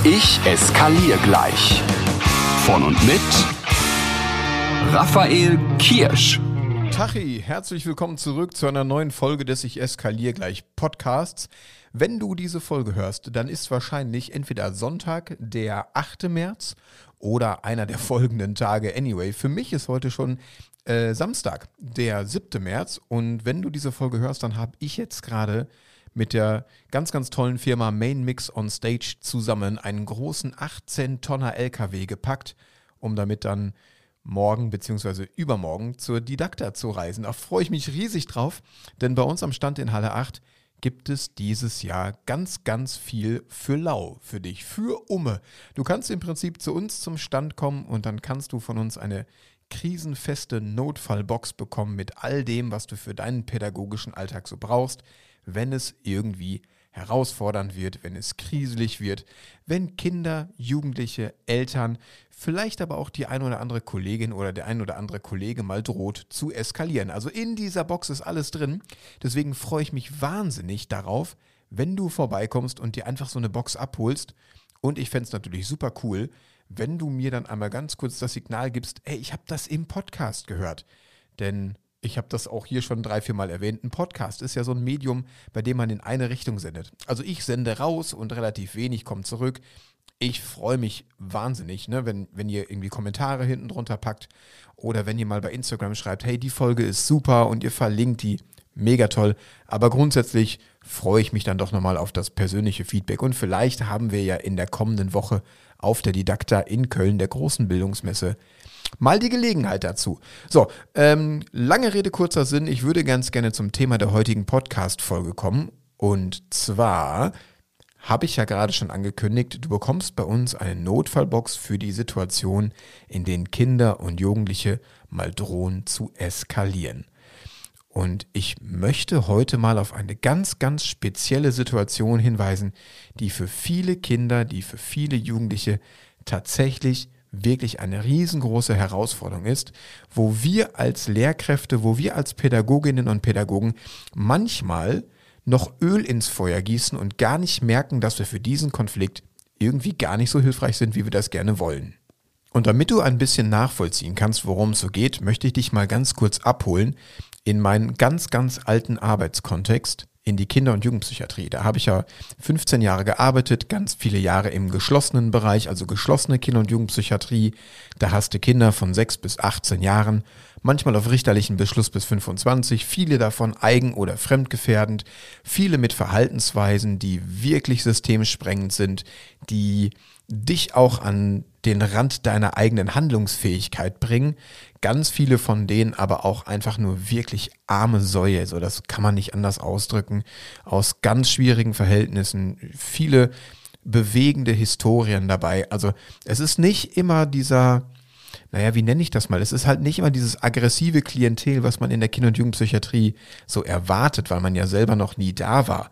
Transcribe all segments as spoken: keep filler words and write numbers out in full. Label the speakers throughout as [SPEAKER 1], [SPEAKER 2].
[SPEAKER 1] Ich eskaliere gleich. Von und mit Raphael Kirsch.
[SPEAKER 2] Tachi, herzlich willkommen zurück zu einer neuen Folge des Ich eskaliere gleich Podcasts. Wenn du diese Folge hörst, dann ist wahrscheinlich entweder Sonntag, der achte März oder einer der folgenden Tage. Anyway, für mich ist heute schon äh, Samstag, der siebte März. Und wenn du diese Folge hörst, dann habe ich jetzt gerade mit der ganz, ganz tollen Firma Main Mix on Stage zusammen einen großen achtzehn Tonner L K W gepackt, um damit dann morgen bzw. übermorgen zur Didakta zu reisen. Da freue ich mich riesig drauf, denn bei uns am Stand in Halle acht gibt es dieses Jahr ganz, ganz viel für lau, für dich, für Umme. Du kannst im Prinzip zu uns zum Stand kommen und dann kannst du von uns eine krisenfeste Notfallbox bekommen mit all dem, was du für deinen pädagogischen Alltag so brauchst, wenn es irgendwie herausfordernd wird, wenn es kriselig wird, wenn Kinder, Jugendliche, Eltern, vielleicht aber auch die ein oder andere Kollegin oder der ein oder andere Kollege mal droht zu eskalieren. Also in dieser Box ist alles drin. Deswegen freue ich mich wahnsinnig darauf, wenn du vorbeikommst und dir einfach so eine Box abholst. Und ich fände es natürlich super cool, wenn du mir dann einmal ganz kurz das Signal gibst, ey, ich habe das im Podcast gehört. Denn ich habe das auch hier schon drei, vier Mal erwähnt. Ein Podcast ist ja so ein Medium, bei dem man in eine Richtung sendet. Also ich sende raus und relativ wenig kommt zurück. Ich freue mich wahnsinnig, ne, wenn, wenn ihr irgendwie Kommentare hinten drunter packt oder wenn ihr mal bei Instagram schreibt, hey, die Folge ist super und ihr verlinkt die. Mega toll. Aber grundsätzlich freue ich mich dann doch nochmal auf das persönliche Feedback. Und vielleicht haben wir ja in der kommenden Woche auf der Didakta in Köln, der großen Bildungsmesse, mal die Gelegenheit dazu. So, ähm, lange Rede, kurzer Sinn. Ich würde ganz gerne zum Thema der heutigen Podcast-Folge kommen. Und zwar habe ich ja gerade schon angekündigt, du bekommst bei uns eine Notfallbox für die Situation, in denen Kinder und Jugendliche mal drohen zu eskalieren. Und ich möchte heute mal auf eine ganz, ganz spezielle Situation hinweisen, die für viele Kinder, die für viele Jugendliche tatsächlich wirklich eine riesengroße Herausforderung ist, wo wir als Lehrkräfte, wo wir als Pädagoginnen und Pädagogen manchmal noch Öl ins Feuer gießen und gar nicht merken, dass wir für diesen Konflikt irgendwie gar nicht so hilfreich sind, wie wir das gerne wollen. Und damit du ein bisschen nachvollziehen kannst, worum es so geht, möchte ich dich mal ganz kurz abholen in meinen ganz, ganz alten Arbeitskontext in die Kinder- und Jugendpsychiatrie. Da habe ich ja fünfzehn Jahre gearbeitet, ganz viele Jahre im geschlossenen Bereich, also geschlossene Kinder- und Jugendpsychiatrie. Da hast du Kinder von sechs bis achtzehn Jahren, manchmal auf richterlichen Beschluss bis fünfundzwanzig, viele davon eigen- oder fremdgefährdend, viele mit Verhaltensweisen, die wirklich systemsprengend sind, die dich auch an den Rand deiner eigenen Handlungsfähigkeit bringen. Ganz viele von denen aber auch einfach nur wirklich arme Säue, so das kann man nicht anders ausdrücken, aus ganz schwierigen Verhältnissen, viele bewegende Historien dabei. Also es ist nicht immer dieser, naja, wie nenne ich das mal? Es ist halt nicht immer dieses aggressive Klientel, was man in der Kinder- und Jugendpsychiatrie so erwartet, weil man ja selber noch nie da war.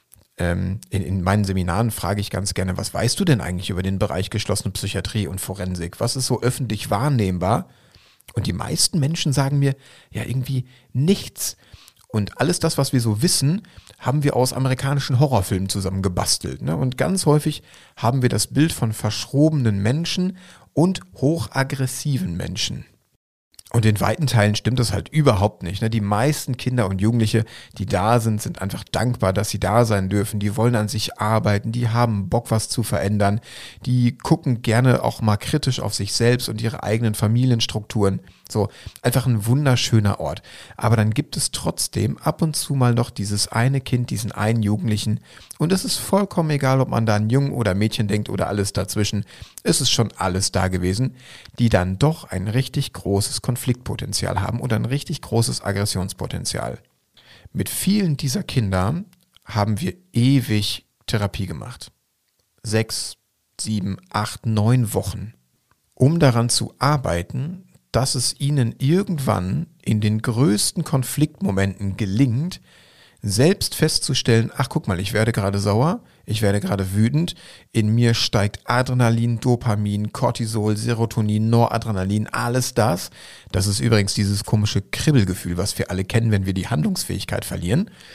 [SPEAKER 2] In, in meinen Seminaren frage ich ganz gerne, was weißt du denn eigentlich über den Bereich geschlossene Psychiatrie und Forensik? Was ist so öffentlich wahrnehmbar? Und die meisten Menschen sagen mir, ja irgendwie nichts. Und alles das, was wir so wissen, haben wir aus amerikanischen Horrorfilmen zusammen gebastelt. Ne? Und ganz häufig haben wir das Bild von verschrobenen Menschen und hochaggressiven Menschen. Und in weiten Teilen stimmt das halt überhaupt nicht. Ne? Die meisten Kinder und Jugendliche, die da sind, sind einfach dankbar, dass sie da sein dürfen. Die wollen an sich arbeiten, die haben Bock, was zu verändern. Die gucken gerne auch mal kritisch auf sich selbst und ihre eigenen Familienstrukturen. So, einfach ein wunderschöner Ort. Aber dann gibt es trotzdem ab und zu mal noch dieses eine Kind, diesen einen Jugendlichen. Und es ist vollkommen egal, ob man da an Jungen oder Mädchen denkt oder alles dazwischen. Es ist schon alles da gewesen, die dann doch ein richtig großes Konfliktpotenzial haben und ein richtig großes Aggressionspotenzial. Mit vielen dieser Kinder haben wir ewig Therapie gemacht. Sechs, sieben, acht, neun Wochen, um daran zu arbeiten, dass es ihnen irgendwann in den größten Konfliktmomenten gelingt, selbst festzustellen, ach guck mal, ich werde gerade sauer, ich werde gerade wütend, in mir steigt Adrenalin, Dopamin, Cortisol, Serotonin, Noradrenalin, alles das. Das ist übrigens dieses komische Kribbelgefühl, was wir alle kennen, wenn wir die Handlungsfähigkeit verlieren.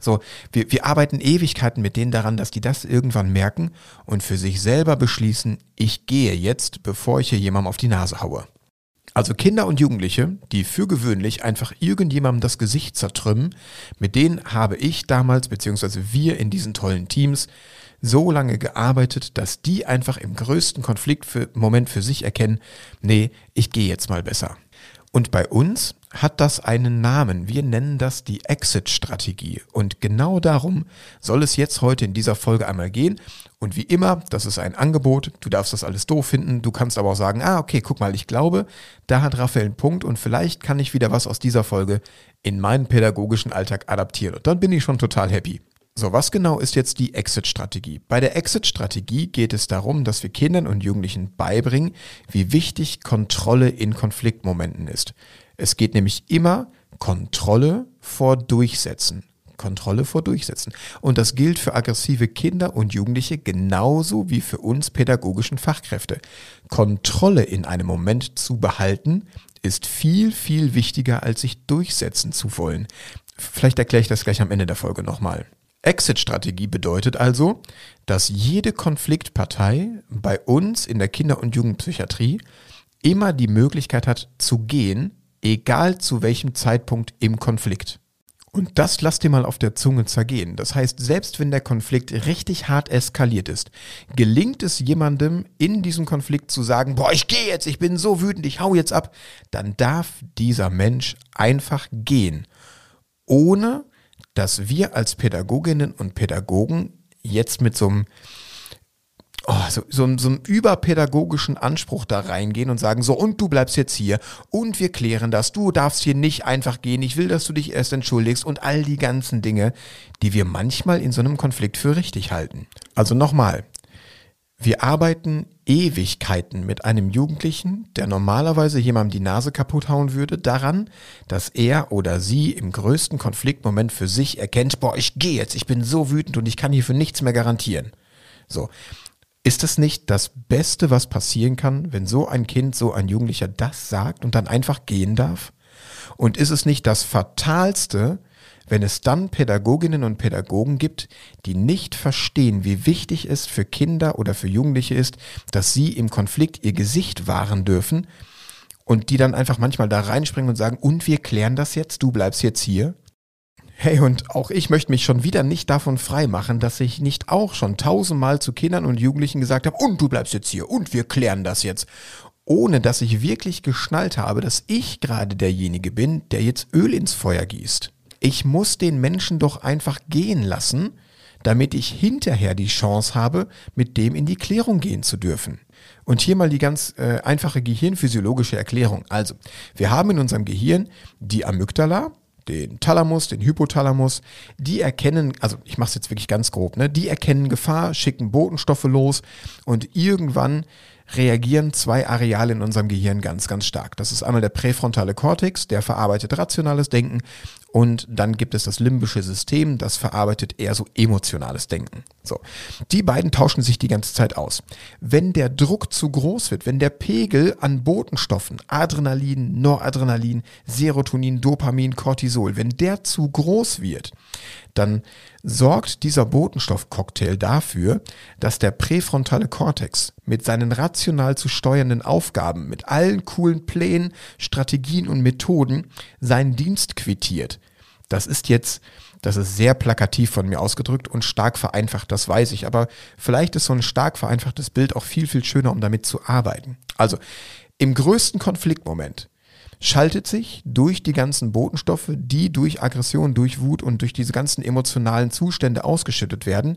[SPEAKER 2] So, wir, wir arbeiten Ewigkeiten mit denen daran, dass die das irgendwann merken und für sich selber beschließen, ich gehe jetzt, bevor ich hier jemandem auf die Nase haue. Also Kinder und Jugendliche, die für gewöhnlich einfach irgendjemandem das Gesicht zertrümmen, mit denen habe ich damals, beziehungsweise wir in diesen tollen Teams, so lange gearbeitet, dass die einfach im größten Konfliktmoment für sich erkennen, nee, ich gehe jetzt mal besser. Und bei uns hat das einen Namen. Wir nennen das die Exit-Strategie. Und genau darum soll es jetzt heute in dieser Folge einmal gehen. Und wie immer, das ist ein Angebot. Du darfst das alles doof finden. Du kannst aber auch sagen, ah, okay, guck mal, ich glaube, da hat Raphael einen Punkt und vielleicht kann ich wieder was aus dieser Folge in meinen pädagogischen Alltag adaptieren. Und dann bin ich schon total happy. So, was genau ist jetzt die Exit-Strategie? Bei der Exit-Strategie geht es darum, dass wir Kindern und Jugendlichen beibringen, wie wichtig Kontrolle in Konfliktmomenten ist. Es geht nämlich immer Kontrolle vor Durchsetzen. Kontrolle vor Durchsetzen. Und das gilt für aggressive Kinder und Jugendliche genauso wie für uns pädagogischen Fachkräfte. Kontrolle in einem Moment zu behalten, ist viel, viel wichtiger, als sich durchsetzen zu wollen. Vielleicht erkläre ich das gleich am Ende der Folge nochmal. Exit-Strategie bedeutet also, dass jede Konfliktpartei bei uns in der Kinder- und Jugendpsychiatrie immer die Möglichkeit hat zu gehen, egal zu welchem Zeitpunkt im Konflikt. Und das lass dir mal auf der Zunge zergehen. Das heißt, selbst wenn der Konflikt richtig hart eskaliert ist, gelingt es jemandem in diesem Konflikt zu sagen, boah, ich gehe jetzt, ich bin so wütend, ich hau jetzt ab, dann darf dieser Mensch einfach gehen, ohne dass wir als Pädagoginnen und Pädagogen jetzt mit so einem, oh, so, so, so einem überpädagogischen Anspruch da reingehen und sagen, so, und du bleibst jetzt hier und wir klären das, du darfst hier nicht einfach gehen, ich will, dass du dich erst entschuldigst und all die ganzen Dinge, die wir manchmal in so einem Konflikt für richtig halten. Also nochmal, wir arbeiten Ewigkeiten mit einem Jugendlichen, der normalerweise jemandem die Nase kaputt hauen würde, daran, dass er oder sie im größten Konfliktmoment für sich erkennt, boah, ich gehe jetzt, ich bin so wütend und ich kann hier für nichts mehr garantieren. So, ist das nicht das Beste, was passieren kann, wenn so ein Kind, so ein Jugendlicher das sagt und dann einfach gehen darf? Und ist es nicht das Fatalste, wenn es dann Pädagoginnen und Pädagogen gibt, die nicht verstehen, wie wichtig es für Kinder oder für Jugendliche ist, dass sie im Konflikt ihr Gesicht wahren dürfen und die dann einfach manchmal da reinspringen und sagen, und wir klären das jetzt, du bleibst jetzt hier? Hey, und auch ich möchte mich schon wieder nicht davon freimachen, dass ich nicht auch schon tausendmal zu Kindern und Jugendlichen gesagt habe, und du bleibst jetzt hier, und wir klären das jetzt. Ohne dass ich wirklich geschnallt habe, dass ich gerade derjenige bin, der jetzt Öl ins Feuer gießt. Ich muss den Menschen doch einfach gehen lassen, damit ich hinterher die Chance habe, mit dem in die Klärung gehen zu dürfen. Und hier mal die ganz äh, einfache gehirnphysiologische Erklärung. Also, wir haben in unserem Gehirn die Amygdala, den Thalamus, den Hypothalamus, die erkennen, also ich mache es jetzt wirklich ganz grob, ne, die erkennen Gefahr, schicken Botenstoffe los und irgendwann reagieren zwei Areale in unserem Gehirn ganz, ganz stark. Das ist einmal der präfrontale Kortex, der verarbeitet rationales Denken und dann gibt es das limbische System, das verarbeitet eher so emotionales Denken. So, die beiden tauschen sich die ganze Zeit aus. Wenn der Druck zu groß wird, wenn der Pegel an Botenstoffen, Adrenalin, Noradrenalin, Serotonin, Dopamin, Cortisol, wenn der zu groß wird, dann sorgt dieser Botenstoffcocktail dafür, dass der präfrontale Kortex mit seinen rational zu steuernden Aufgaben, mit allen coolen Plänen, Strategien und Methoden seinen Dienst quittiert. Das ist jetzt, das ist sehr plakativ von mir ausgedrückt und stark vereinfacht, das weiß ich, aber vielleicht ist so ein stark vereinfachtes Bild auch viel, viel schöner, um damit zu arbeiten. Also, im größten Konfliktmoment schaltet sich durch die ganzen Botenstoffe, die durch Aggression, durch Wut und durch diese ganzen emotionalen Zustände ausgeschüttet werden,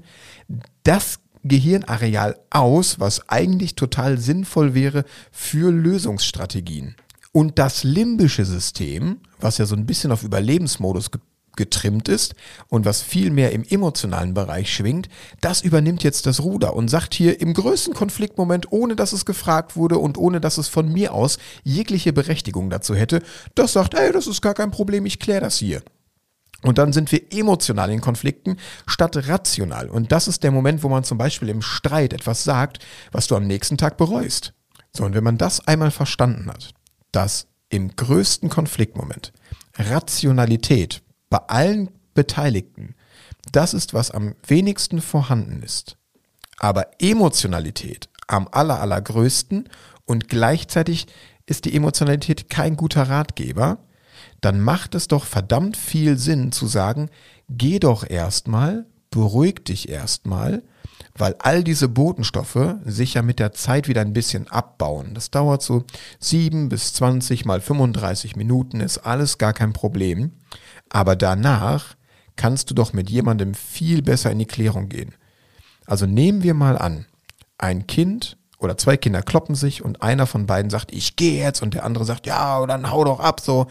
[SPEAKER 2] das Gehirnareal aus, was eigentlich total sinnvoll wäre für Lösungsstrategien. Und das limbische System, was ja so ein bisschen auf Überlebensmodus ge- getrimmt ist und was viel mehr im emotionalen Bereich schwingt, das übernimmt jetzt das Ruder und sagt hier im größten Konfliktmoment, ohne dass es gefragt wurde und ohne dass es von mir aus jegliche Berechtigung dazu hätte, das sagt, ey, das ist gar kein Problem, ich kläre das hier. Und dann sind wir emotional in Konflikten statt rational. Und das ist der Moment, wo man zum Beispiel im Streit etwas sagt, was du am nächsten Tag bereust. So, und wenn man das einmal verstanden hat, dass im größten Konfliktmoment Rationalität bei allen Beteiligten Das ist, was am wenigsten vorhanden ist. Aber Emotionalität am aller, allergrößten und gleichzeitig ist die Emotionalität kein guter Ratgeber, dann macht es doch verdammt viel Sinn zu sagen, geh doch erstmal, beruhig dich erstmal, weil all diese Botenstoffe sich ja mit der Zeit wieder ein bisschen abbauen. Das dauert so sieben bis zwanzig mal fünfunddreißig Minuten, ist alles gar kein Problem. Aber danach kannst du doch mit jemandem viel besser in die Klärung gehen. Also nehmen wir mal an, ein Kind oder zwei Kinder kloppen sich und einer von beiden sagt, ich gehe jetzt und der andere sagt, ja, dann hau doch ab, so.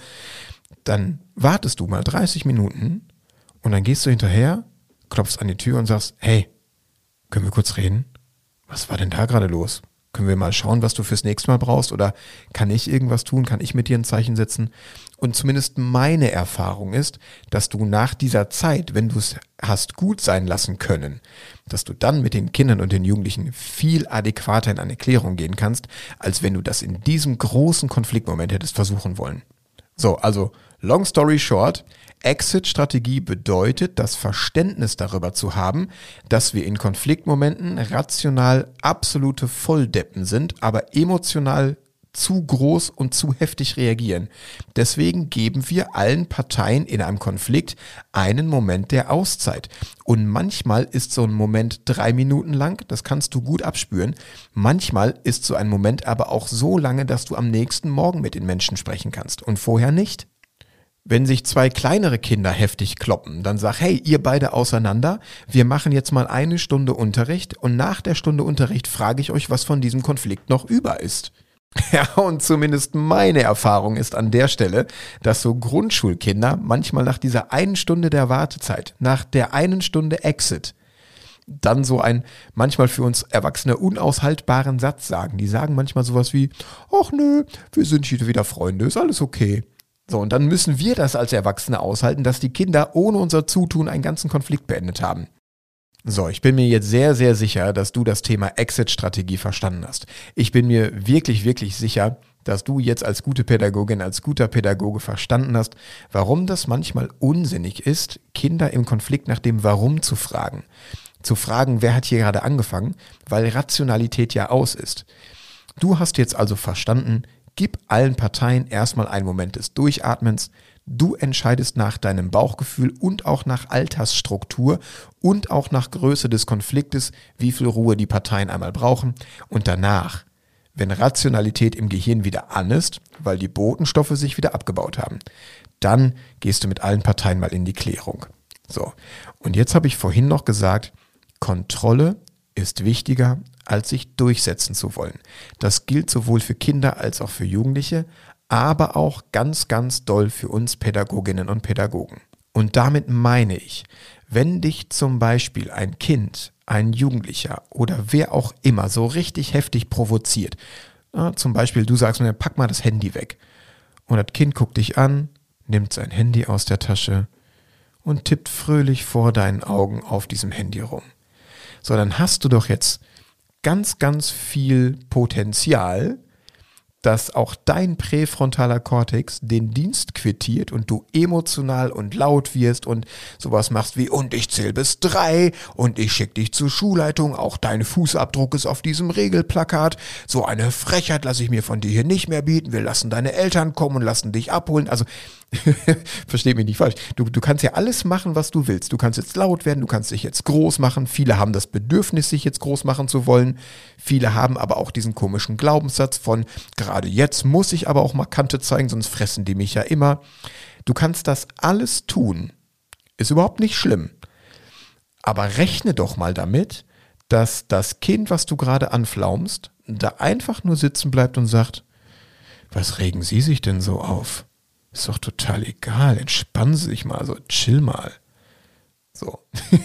[SPEAKER 2] Dann wartest du mal dreißig Minuten und dann gehst du hinterher, klopfst an die Tür und sagst, hey, können wir kurz reden? Was war denn da gerade los? Können wir mal schauen, was du fürs nächste Mal brauchst? Oder kann ich irgendwas tun? Kann ich mit dir ein Zeichen setzen? Und zumindest meine Erfahrung ist, dass du nach dieser Zeit, wenn du es hast gut sein lassen können, dass du dann mit den Kindern und den Jugendlichen viel adäquater in eine Klärung gehen kannst, als wenn du das in diesem großen Konfliktmoment hättest versuchen wollen. So, also long story short, Exit-Strategie bedeutet, das Verständnis darüber zu haben, dass wir in Konfliktmomenten rational absolute Volldeppen sind, aber emotional zu groß und zu heftig reagieren. Deswegen geben wir allen Parteien in einem Konflikt einen Moment der Auszeit. Und manchmal ist so ein Moment drei Minuten lang, das kannst du gut abspüren. Manchmal ist so ein Moment aber auch so lange, dass du am nächsten Morgen mit den Menschen sprechen kannst und vorher nicht. Wenn sich zwei kleinere Kinder heftig kloppen, dann sag, hey, ihr beide auseinander, wir machen jetzt mal eine Stunde Unterricht und nach der Stunde Unterricht frage ich euch, was von diesem Konflikt noch über ist. Ja, und zumindest meine Erfahrung ist an der Stelle, dass so Grundschulkinder manchmal nach dieser einen Stunde der Wartezeit, nach der einen Stunde Exit, dann so einen manchmal für uns Erwachsene unaushaltbaren Satz sagen. Die sagen manchmal sowas wie, ach nö, wir sind hier wieder Freunde, ist alles okay. So, und dann müssen wir das als Erwachsene aushalten, dass die Kinder ohne unser Zutun einen ganzen Konflikt beendet haben. So, ich bin mir jetzt sehr, sehr sicher, dass du das Thema Exit-Strategie verstanden hast. Ich bin mir wirklich, wirklich sicher, dass du jetzt als gute Pädagogin, als guter Pädagoge verstanden hast, warum das manchmal unsinnig ist, Kinder im Konflikt nach dem Warum zu fragen. Zu fragen, wer hat hier gerade angefangen, weil Rationalität ja aus ist. Du hast jetzt also verstanden, gib allen Parteien erstmal einen Moment des Durchatmens. Du entscheidest nach deinem Bauchgefühl und auch nach Altersstruktur und auch nach Größe des Konfliktes, wie viel Ruhe die Parteien einmal brauchen. Und danach, wenn Rationalität im Gehirn wieder an ist, weil die Botenstoffe sich wieder abgebaut haben, dann gehst du mit allen Parteien mal in die Klärung. So, und jetzt habe ich vorhin noch gesagt, Kontrolle ist wichtiger, als sich durchsetzen zu wollen. Das gilt sowohl für Kinder als auch für Jugendliche, aber auch ganz, ganz doll für uns Pädagoginnen und Pädagogen. Und damit meine ich, wenn dich zum Beispiel ein Kind, ein Jugendlicher oder wer auch immer so richtig heftig provoziert, ja, zum Beispiel du sagst mir, pack mal das Handy weg. Und das Kind guckt dich an, nimmt sein Handy aus der Tasche und tippt fröhlich vor deinen Augen auf diesem Handy rum. So, dann hast du doch jetzt ganz, ganz viel Potenzial, dass auch dein präfrontaler Kortex den Dienst quittiert und du emotional und laut wirst und sowas machst wie und ich zähle bis drei und ich schicke dich zur Schulleitung, auch dein Fußabdruck ist auf diesem Regelplakat, so eine Frechheit lasse ich mir von dir hier nicht mehr bieten, wir lassen deine Eltern kommen und lassen dich abholen, also versteh mich nicht falsch, du, du kannst ja alles machen, was du willst, du kannst jetzt laut werden, du kannst dich jetzt groß machen, viele haben das Bedürfnis, sich jetzt groß machen zu wollen, viele haben aber auch diesen komischen Glaubenssatz von, gerade jetzt muss ich aber auch mal Kante zeigen, sonst fressen die mich ja immer. Du kannst das alles tun, ist überhaupt nicht schlimm, aber rechne doch mal damit, dass das Kind, was du gerade anflaumst, da einfach nur sitzen bleibt und sagt, was regen Sie sich denn so auf? Ist doch total egal, entspannen Sie sich mal, so chill mal. So.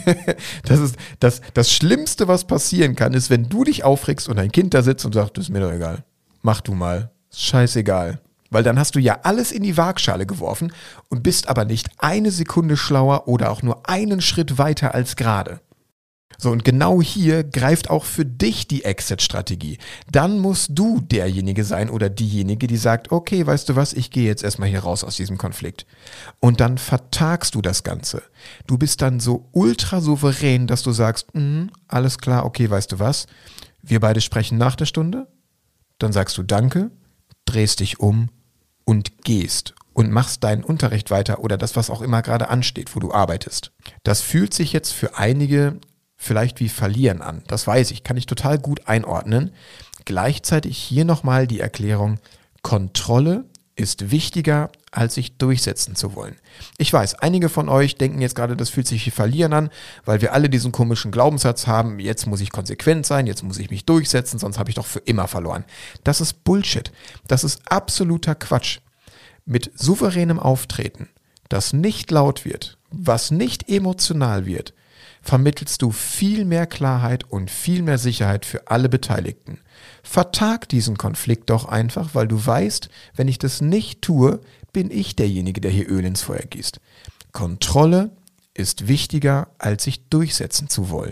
[SPEAKER 2] Das ist das, das Schlimmste, was passieren kann, ist, wenn du dich aufregst und dein Kind da sitzt und sagt, das ist mir doch egal. Mach du mal. Ist scheißegal. Weil dann hast du ja alles in die Waagschale geworfen und bist aber nicht eine Sekunde schlauer oder auch nur einen Schritt weiter als gerade. So, und genau hier greift auch für dich die Exit-Strategie. Dann musst du derjenige sein oder diejenige, die sagt, okay, weißt du was, ich gehe jetzt erstmal hier raus aus diesem Konflikt. Und dann vertagst du das Ganze. Du bist dann so ultra souverän, dass du sagst, alles klar, okay, weißt du was, wir beide sprechen nach der Stunde, dann sagst du Danke, drehst dich um und gehst und machst deinen Unterricht weiter oder das, was auch immer gerade ansteht, wo du arbeitest. Das fühlt sich jetzt für einige vielleicht wie Verlieren an. Das weiß ich, kann ich total gut einordnen. Gleichzeitig hier nochmal die Erklärung, Kontrolle ist wichtiger, als sich durchsetzen zu wollen. Ich weiß, einige von euch denken jetzt gerade, das fühlt sich wie Verlieren an, weil wir alle diesen komischen Glaubenssatz haben, jetzt muss ich konsequent sein, jetzt muss ich mich durchsetzen, sonst habe ich doch für immer verloren. Das ist Bullshit. Das ist absoluter Quatsch. Mit souveränem Auftreten, das nicht laut wird, was nicht emotional wird, vermittelst du viel mehr Klarheit und viel mehr Sicherheit für alle Beteiligten. Vertag diesen Konflikt doch einfach, weil du weißt, wenn ich das nicht tue, bin ich derjenige, der hier Öl ins Feuer gießt. Kontrolle ist wichtiger, als sich durchsetzen zu wollen.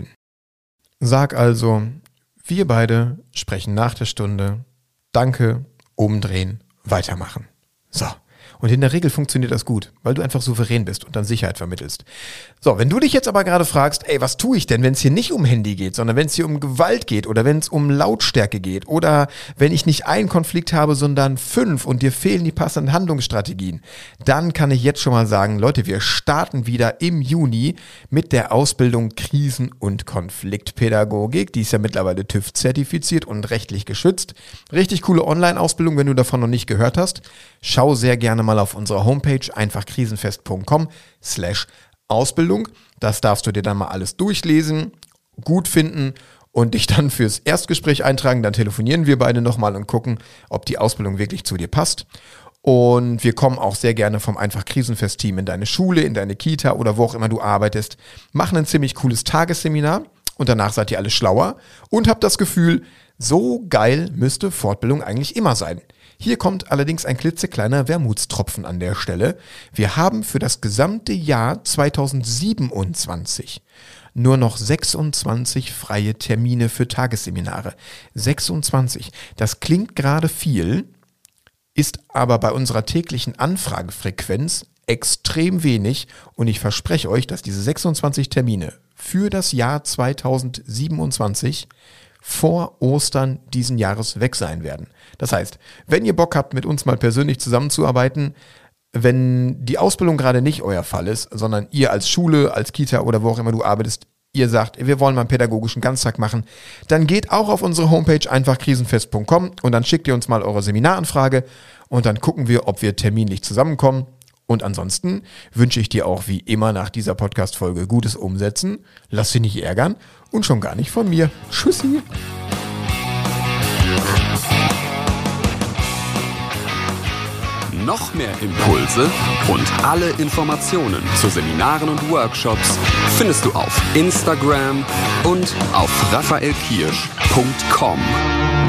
[SPEAKER 2] Sag also, wir beide sprechen nach der Stunde, danke, umdrehen, weitermachen. So. Und in der Regel funktioniert das gut, weil du einfach souverän bist und dann Sicherheit vermittelst. So, wenn du dich jetzt aber gerade fragst, ey, was tue ich denn, wenn es hier nicht um Handy geht, sondern wenn es hier um Gewalt geht oder wenn es um Lautstärke geht oder wenn ich nicht einen Konflikt habe, sondern fünf und dir fehlen die passenden Handlungsstrategien, dann kann ich jetzt schon mal sagen, Leute, wir starten wieder im Juni mit der Ausbildung Krisen- und Konfliktpädagogik. Die ist ja mittlerweile TÜV zertifiziert und rechtlich geschützt. Richtig coole Online-Ausbildung, wenn du davon noch nicht gehört hast. Schau sehr gerne mal auf unserer Homepage einfach krisenfest punkt com slash Ausbildung. Das darfst du dir dann mal alles durchlesen, gut finden und dich dann fürs Erstgespräch eintragen. Dann telefonieren wir beide nochmal und gucken, ob die Ausbildung wirklich zu dir passt. Und wir kommen auch sehr gerne vom Einfach Krisenfest-Team in deine Schule, in deine Kita oder wo auch immer du arbeitest, machen ein ziemlich cooles Tagesseminar und danach seid ihr alle schlauer und habt das Gefühl, so geil müsste Fortbildung eigentlich immer sein. Hier kommt allerdings ein klitzekleiner Wermutstropfen an der Stelle. Wir haben für das gesamte Jahr zweitausendsiebenundzwanzig nur noch sechsundzwanzig freie Termine für Tagesseminare. sechsundzwanzig. Das klingt gerade viel, ist aber bei unserer täglichen Anfragefrequenz extrem wenig und ich verspreche euch, dass diese sechsundzwanzig Termine für das Jahr zweitausendsiebenundzwanzig vor Ostern diesen Jahres weg sein werden. Das heißt, wenn ihr Bock habt, mit uns mal persönlich zusammenzuarbeiten, wenn die Ausbildung gerade nicht euer Fall ist, sondern ihr als Schule, als Kita oder wo auch immer du arbeitest, ihr sagt, wir wollen mal einen pädagogischen Ganztag machen, dann geht auch auf unsere Homepage einfach krisenfest punkt com und dann schickt ihr uns mal eure Seminaranfrage und dann gucken wir, ob wir terminlich zusammenkommen. Und ansonsten wünsche ich dir auch wie immer nach dieser Podcast-Folge gutes Umsetzen, lass dich nicht ärgern und schon gar nicht von mir. Tschüssi!
[SPEAKER 1] Noch mehr Impulse und alle Informationen zu Seminaren und Workshops findest du auf Instagram und auf raphaelkirsch punkt com.